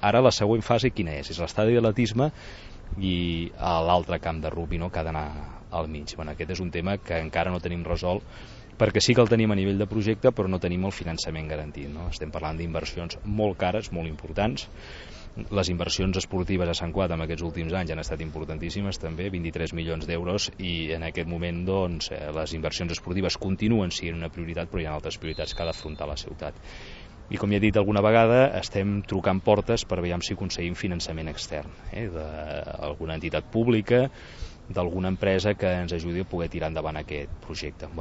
Ara la següent fase quina és? És l'estadi d'atletisme i l'altre camp de rugby, no?, que ha d'anar al mig. Aquest és un tema que encara no tenim resolt, perquè sí que el tenim a nivell de projecte, però no tenim el finançament garantit, no? Estem parlant d'inversions molt cares, molt importants. Les inversions esportives a Sant Cugat en aquests últims anys han estat importantíssimes també, 23 milions d'euros, i en aquest moment doncs, les inversions esportives continuen sent una prioritat, però hi ha altres prioritats que ha d'afrontar la ciutat. I com ja he dit alguna vegada, estem trucant portes per veure si aconseguim finançament extern, d'alguna entitat pública, d'alguna empresa que ens ajudi a poder tirar endavant aquest projecte.